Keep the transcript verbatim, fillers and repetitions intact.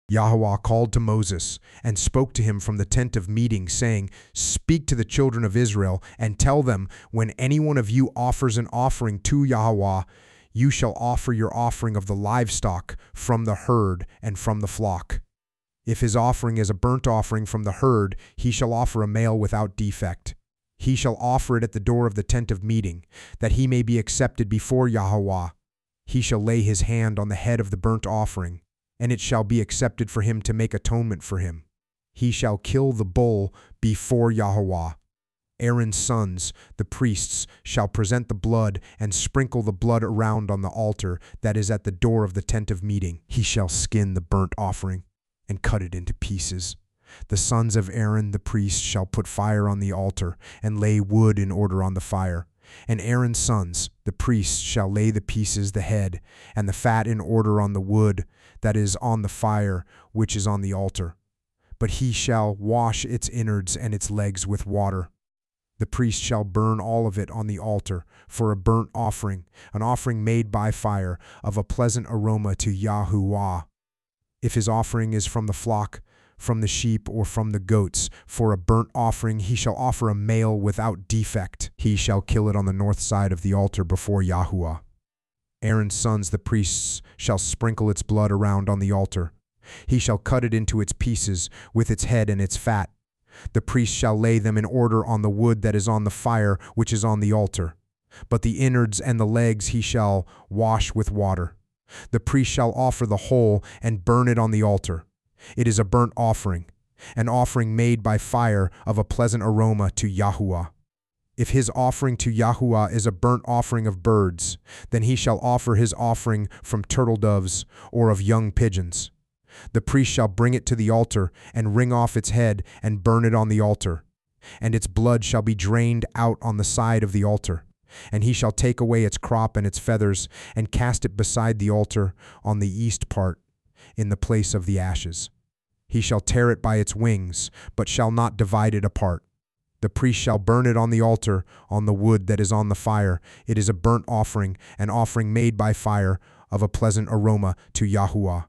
Yahweh called to Moses and spoke to him from the tent of meeting, saying, "Speak to the children of Israel and tell them, when any one of you offers an offering to Yahweh, you shall offer your offering of the livestock from the herd and from the flock. If his offering is a burnt offering from the herd, he shall offer a male without defect. He shall offer it at the door of the tent of meeting, that he may be accepted before Yahweh. He shall lay his hand on the head of the burnt offering, and it shall be accepted for him to make atonement for him. He shall kill the bull before Yahweh. Aaron's sons, the priests, shall present the blood and sprinkle the blood around on the altar that is at the door of the tent of meeting. He shall skin the burnt offering and cut it into pieces. The sons of Aaron the priest shall put fire on the altar and lay wood in order on the fire. And Aaron's sons, the priests, shall lay the pieces, the head, and the fat in order on the wood that is on the fire, which is on the altar. But he shall wash its innards and its legs with water. The priest shall burn all of it on the altar for a burnt offering, an offering made by fire, of a pleasant aroma to Yahuwah. If his offering is from the flock, from the sheep, or from the goats, for a burnt offering he shall offer a male without defect. He shall kill it on the north side of the altar before Yahuwah. Aaron's sons, the priests, shall sprinkle its blood around on the altar. He shall cut it into its pieces, with its head and its fat. The priest shall lay them in order on the wood that is on the fire, which is on the altar. But the innards and the legs he shall wash with water. The priest shall offer the whole and burn it on the altar. It is a burnt offering, an offering made by fire of a pleasant aroma to Yahuwah. If his offering to Yahuwah is a burnt offering of birds, then he shall offer his offering from turtle doves or of young pigeons. The priest shall bring it to the altar and wring off its head and burn it on the altar. And its blood shall be drained out on the side of the altar. And he shall take away its crop and its feathers and cast it beside the altar on the east part, in the place of the ashes. He shall tear it by its wings, but shall not divide it apart. The priest shall burn it on the altar, on the wood that is on the fire. It is a burnt offering, an offering made by fire, of a pleasant aroma to Yahuwah.